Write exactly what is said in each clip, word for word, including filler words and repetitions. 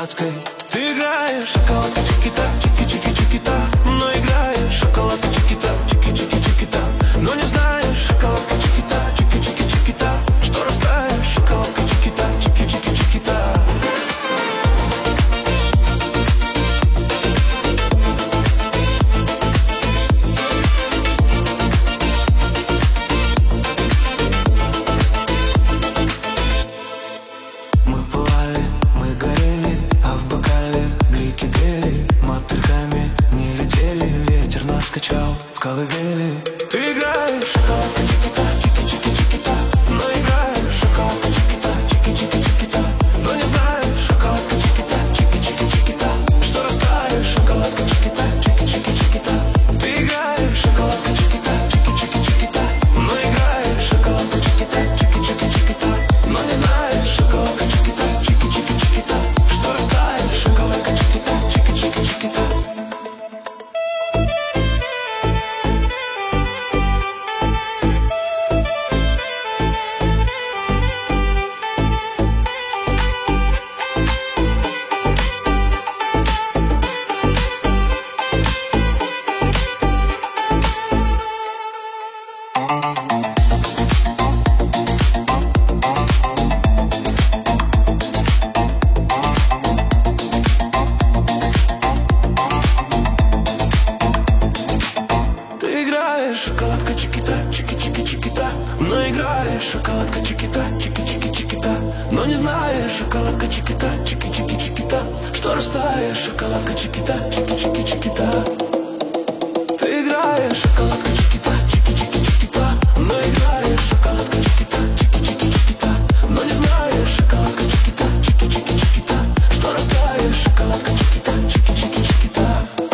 шоколадкой. Ты играешь шоколадка чики-та, чики-чики-чики-та, но играешь шоколадка чики-та, чики-чики-чики-та, но не знаешь шоколадка чики-та, чики-чики-чики-та, что растаешь шоколадка чики-та, чики-чики-чики-та. Мы пылали, мы горели, а в бокале блики пели, мотыльками не летели, ветер нас качал в колыбели. Ты играешь шоколадка чики-та, чики-чики-чики-та, но играешь шоколадка чики-та, чики-чики-чики-та, но не знаешь шоколадка чики-та, чики-чики-чики-та, что растаешь шоколадка чики-та, чики-чики-чики-та. Ты играешь шоколадка чики-та, чики-чики-чики-та, но играешь шоколадка чики-та, чики-чики-чики-та, но не знаешь шоколадка чики-та, чики-чики-чики-та, что растаешь шоколадка чики-та, чики-чики-чики-та. Ты играешь шоколадка чики-та, чики-чики-чики-та, но играешь шоколадка чики-та, чики-чики-чики-та, но не знаешь шоколадка чики-та, чики-чики-чики-та, что растаешь шоколадка чики-та, чики-чики-чики-та. Ты играешь шоколадка чики-та, чики-чики-чики-та, но играешь шоколадка чики-та, чики-чики-чики-та, но не знаешь шоколадка чики-та, чики-чики-чики-та, что растаешь шоколадка чики-та, чики-чики-чики-та.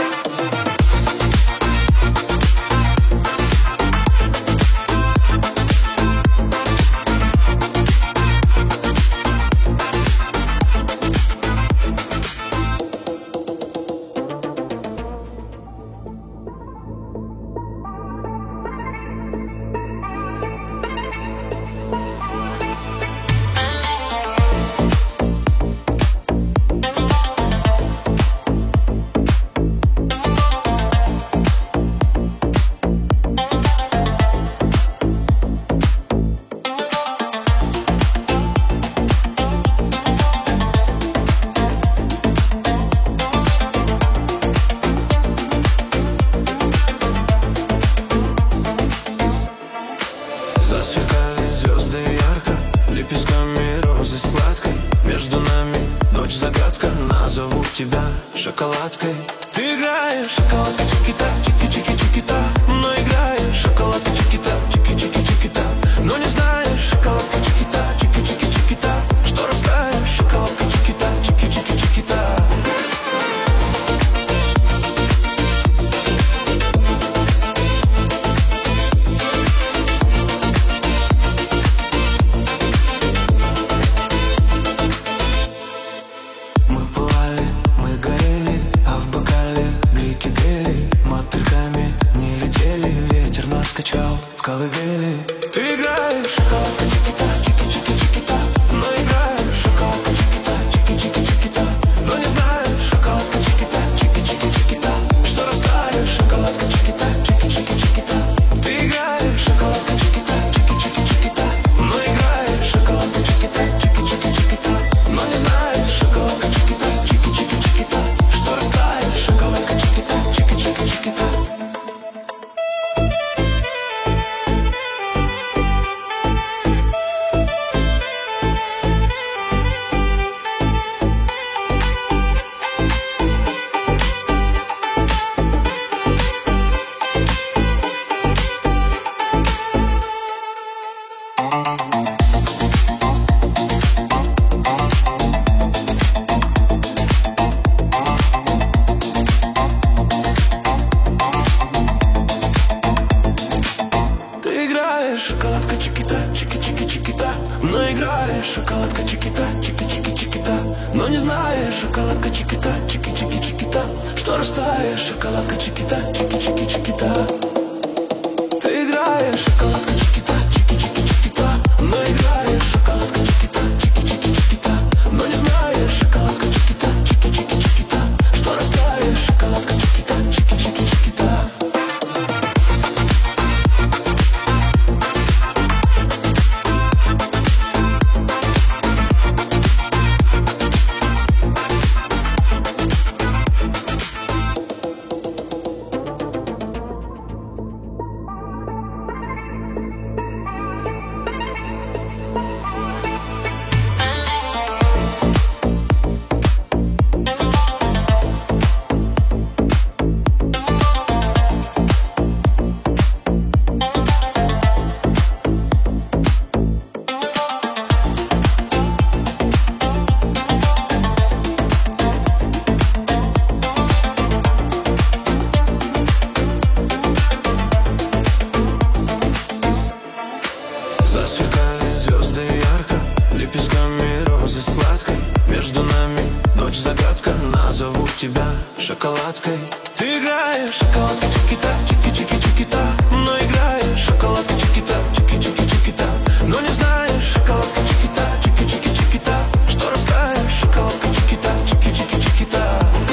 Засверкали звезды ярко, лепестками розы сладкой. Между нами ночь загадка, назову тебя шоколадкой. Ты играешь шоколадка чики-та, чики-чики-чики-та, но играешь шоколадка чики-та, чики-чики-чики-та, но не знаешь шоколадка чики-та, чики-чики-чики-та, что растаешь шоколадка чики-та, чики-чики-чики-та. Мы пылали, мы горели, а в бокале блики пели, мотыльками не летели, ветер нас качал в колыбели. Ты играешь шоколадка чики-та, чики-чики-чики-та, но играешь шоколадка чики-та, чики-чики-чики-та, но не знаешь шоколадка чики-та, чики-чики-чики-та, что растаешь шоколадка чики-та, чики-чики-чики-та. Ты играешь шоколадка чики-та, чики-чики-чики-та, но играешь шоколадка чики-та, чики-чики-чики-та, но не знаешь шоколадка чики-та, чики-чики-чики-та, что растаешь шоколадка чики-та, чики-чики-чики-та. Ты играешь шоколадка чики-та, чики-чики-чики-та, но играешь шоколадка чики-та, чики-чики-чики-та, но не знаешь шоколадка чики-та, чики-чики-чики-та, что растаешь шоколадка чики-та, чики-чики-чики-та. Ты играешь шоколадка чики-та, чики-чики-чики-та, но играешь шоколадка чики-та, чики-чики-чики-та, но не знаешь шоколадка чики-та, загадка, назову тебя шоколадкой. Ты играешь шоколадка чики-та, чики-чики-чики-та, но играешь шоколадка чики-та, чики-чики-чики-та, но не знаешь шоколадка чики-та, чики-чики-чики-та, что растаешь шоколадка чики-та, чики-чики-чики-та.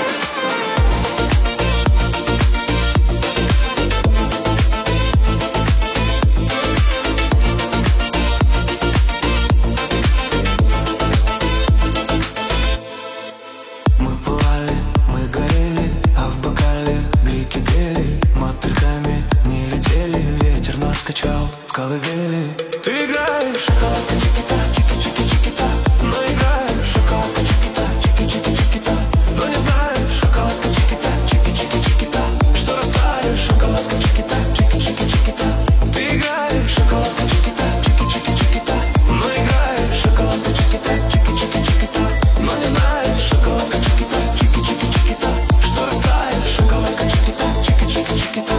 Мы пылали, мы горели, а в бокале блики пели. Мотыльками не летели, ветер нас качал в колыбели. Ты играешь шоколадка чики-та, чики-чики-чики-та, но играешь шоколадка чики-та, чики-чики-чики-та, но не знаешь шоколадка чики-та, чики-чики-чики-та, что растаешь шоколадка чики-та, чики-чики-чики-та. Ты играешь шоколадка чики-та, чики-чики-чики-та, но играешь шоколадка чики-та, чики-чики-чики-та, но не знаешь шоколадка чики-та, чики-чики-чики-та, что растаешь шоколадка чики-та, чики-чики-чики-та.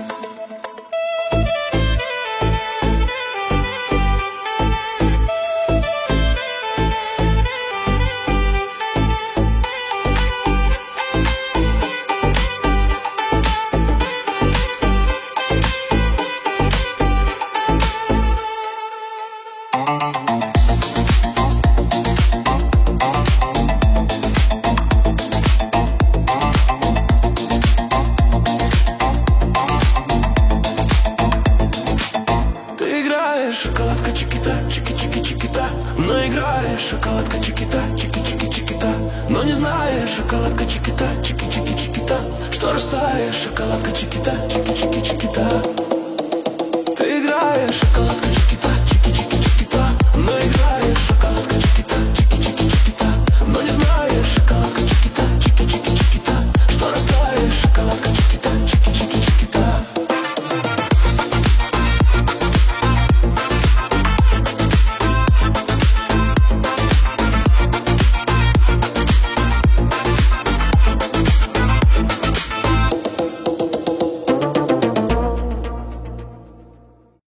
Ты играешь шоколадка чики-та, чики-чики-чики-та, но играешь шоколадка чики-та, чики-чики-чики-та, но не знаешь шоколадка чики-та, чики-чики-чики-та, что растаешь шоколадка чики-та, чики-чики-чики-та. Ты играешь шоколадка чики-та.